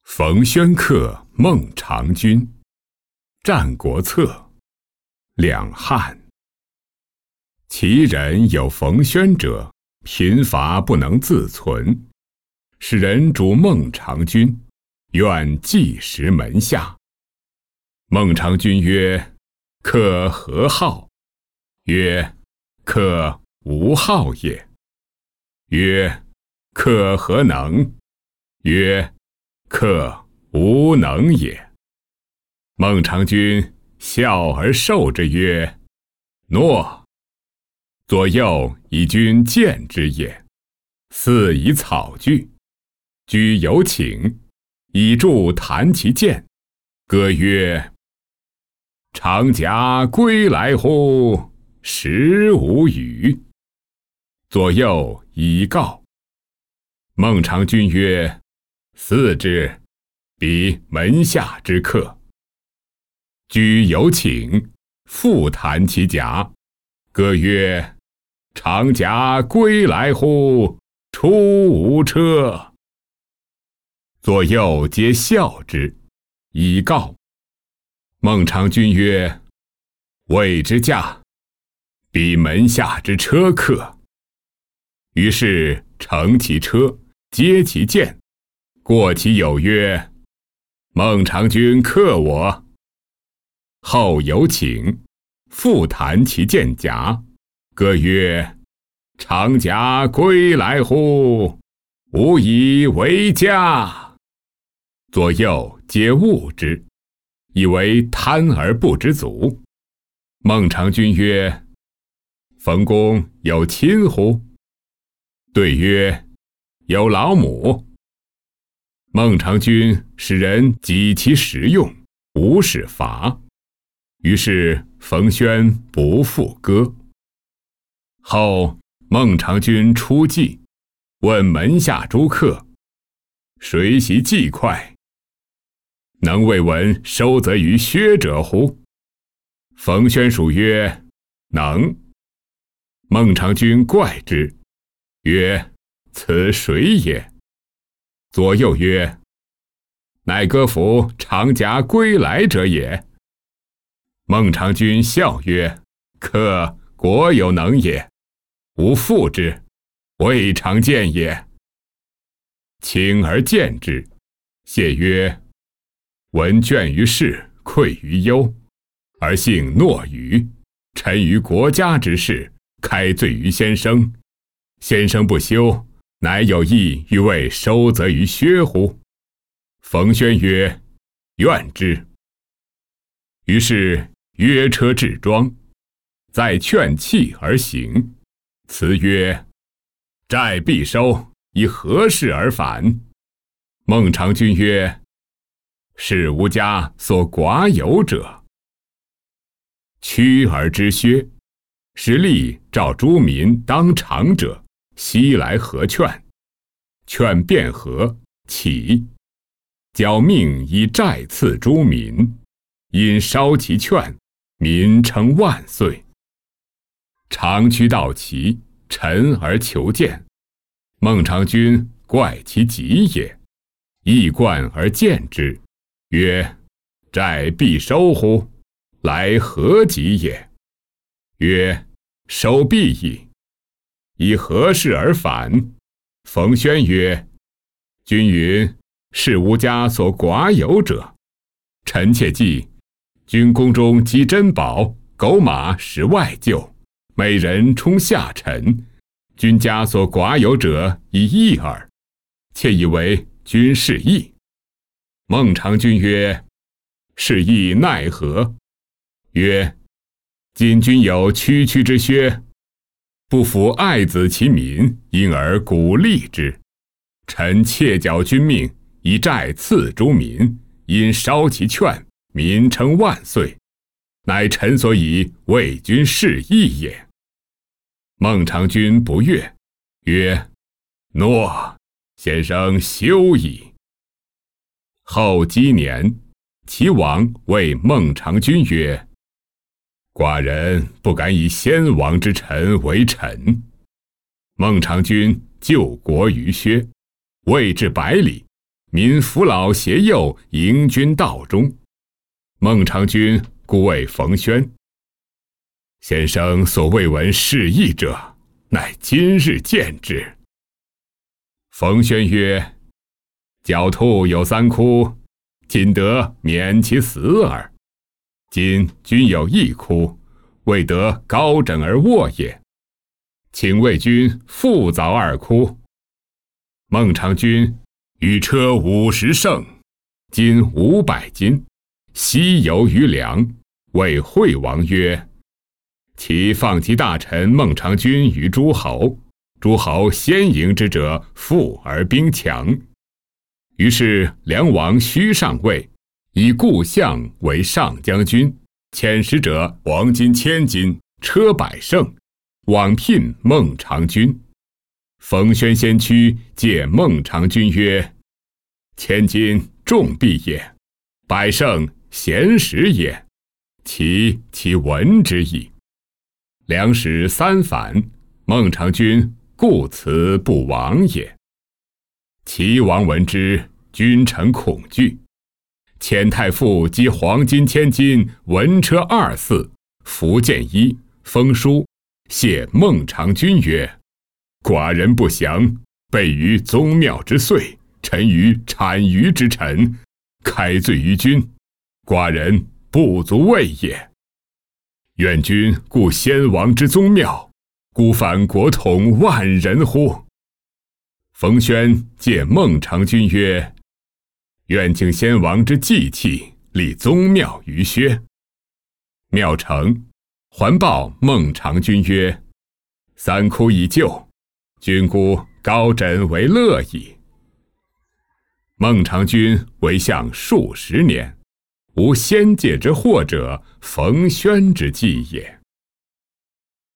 冯轩客孟尝君，《战国策》两汉。其人有冯轩者，贫乏不能自存，使人主孟尝君，愿寄食门下。孟尝君曰：“客何好？”曰：“客无好也。”曰：“客何能？”曰：“客无能也。”孟尝君笑而受之曰：“诺。”左右以君见之也，似以草具，居有请，以助弹其剑，歌曰：“长甲归来乎？时无语。”左右以告。孟尝君曰：“嗣之，彼门下之客。”居有请，复弹其甲，歌曰：“长甲归来乎？出无车。”左右皆笑之，以告。孟尝君曰：“谓之驾，彼门下之车客。”于是乘其车，接其剑，过其有曰：“孟尝君克我。”后有请，复弹其剑甲，歌曰：“长甲归来乎？吾以为驾。”左右皆恶之，以为贪而不知足。孟尝君曰：“冯公有亲乎？”对曰：“有老母。”孟尝君使人给其食用，无使伐。于是冯轩不复歌。后孟尝君出祭，问门下诸客：“谁习祭快？能为闻收则于薛者乎？”冯轩属曰：“能。”孟尝君怪之，曰：“此谁也？”左右曰：“乃歌服长甲归来者也。”孟尝君笑曰：“客果有能也，吾复之，未尝见也。”请而见之，谢曰：“闻倦于事，愧于忧，而幸诺于臣于国家之事，开罪于先生。先生不修，乃有意欲为收则于薛乎？”冯轩曰：“愿之。”于是约车置庄，再劝弃而行。辞曰：“债必收，以何事而返？”孟尝君曰：“是吾家所寡有者。”趋而知薛，时吏召诸民当场者，悉来合劝。劝辩和，起，矫命以债赐诸民，因烧其劝，民称万岁。长驱到齐，陈而求见。孟尝君怪其疾也，易冠而见之，曰：“债必收乎？来何急也？”曰：“收必矣。以何事而返？”冯轩曰：“君云是吾家所寡有者，臣妾记君宫中积珍宝，狗马食外厩，美人充下臣，君家所寡有者以一耳，妾以为君是义。”孟尝君曰：“是义奈何？”曰：“今君有区区之薛，不服爱子其民，因而鼓励之。臣窃缴君命，以债赐诸民，因烧其劝，民称万岁，乃臣所以为君是义也。”孟尝君不悦，曰：“诺，先生休矣。”后积年，齐王谓孟尝君曰：“寡人不敢以先王之臣为臣。”孟尝君救国于薛，未至百里， 民扶老携幼，迎君道中。孟尝君故谓冯轩。先生所未闻是义者，乃今日见之。冯轩曰：狡兔有三窟，今得免其死耳。今君有一窟，未得高枕而卧也。请为君复凿二窟。孟尝君与车50乘，金500斤，西游于梁，谓惠王曰：其放其大臣孟尝君于诸侯，诸侯先迎之者富而兵强。于是梁王须上位，以故相为上将军，遣使者黄金1000斤，车100乘，往聘孟尝君。冯轩先驱借孟尝君曰：1000斤重币也，100乘闲时也，其闻之矣。梁使3反，孟尝君故辞不往也。齐王闻之，君臣恐惧。遣太傅击黄金1000斤，文车2驷，服剑衣，封书，谢孟尝君曰：寡人不祥，备于宗庙之岁，臣于产舆之臣，开罪于君，寡人不足畏也。愿君顾先王之宗庙，孤犯国统万人乎？冯轩借孟尝君曰：愿请先王之祭器，立宗庙于薛。庙成，还报孟尝君曰：三窟已就，君姑高枕为乐矣。孟尝君为相数10年，无先界之祸者，冯轩之计也。